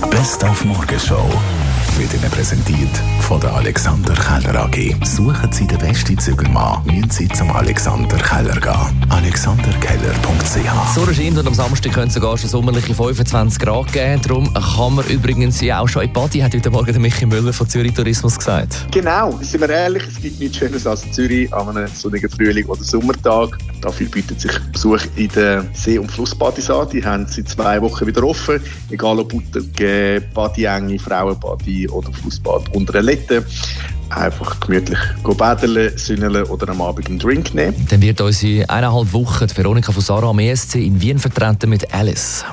Best auf Morgenshow wird Ihnen präsentiert von der Alexander Keller AG. Suchen Sie den besten Zügelmann, müssen Sie zum Alexander Keller gehen. alexanderkeller.ch. So scheint und am Samstag könnte es sogar schon sommerliche 25 Grad geben. Darum kann man übrigens ja auch schon in die Body, hat heute Morgen der Michi Müller von Zürich Tourismus gesagt. Genau, sind wir ehrlich, es gibt nichts Schönes als Zürich an einem sonnigen Frühling- oder Sommertag. Dafür bietet sich Besuch in den See- und Flussbadis an. Die haben seit 2 Wochen wieder offen. Egal ob Butterge, Badienge, Frauenbadi oder Flussbad unter der Lette. Einfach gemütlich baden, sünneln oder am Abend einen Drink nehmen. Dann wird unsere 1,5 Wochen die Veronika von Sarah am ESC in Wien vertreten mit Alice.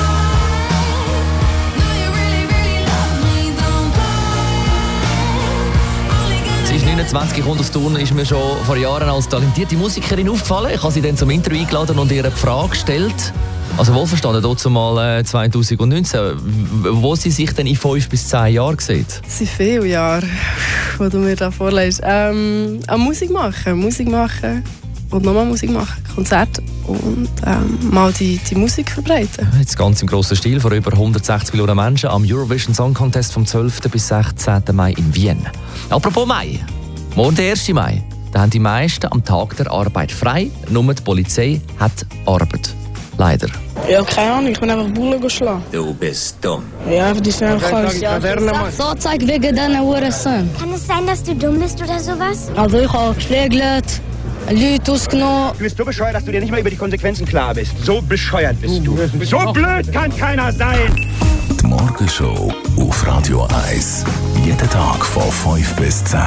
Sie ist 29 und aus Thun, ist mir schon vor Jahren als talentierte Musikerin aufgefallen. Ich habe sie dann zum Interview eingeladen und ihr eine Frage gestellt. Also wohlverstanden, dort mal 2019, wo sie sich denn in 5 bis 10 Jahren sieht? Es sind viele Jahre, die du mir da vorlegst. Musik machen und nochmal Musik machen, Konzerte und mal die Musik verbreiten. Jetzt ganz im grossen Stil vor über 160 Millionen Menschen am Eurovision Song Contest vom 12. bis 16. Mai in Wien. Apropos Mai, morgen der 1. Mai, da haben die meisten am Tag der Arbeit frei, nur die Polizei hat Arbeit. Leider. Ja, keine Ahnung, ich bin einfach Bullen geschlagen. Du bist dumm. Ja, die sind einfach alles. So zeig wegen deiner Hurensohn. Kann es sein, dass du dumm bist oder sowas? Also ich habe geschlägelt, Leute ausgenommen. Du bist so bescheuert, dass du dir nicht mal über die Konsequenzen klar bist. So bescheuert bist du. So blöd kann keiner sein. Die Morgenshow auf Radio 1. Jeden Tag von 5 bis 10.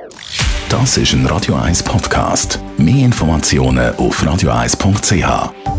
Das ist ein Radio 1 Podcast. Mehr Informationen auf radio1.ch.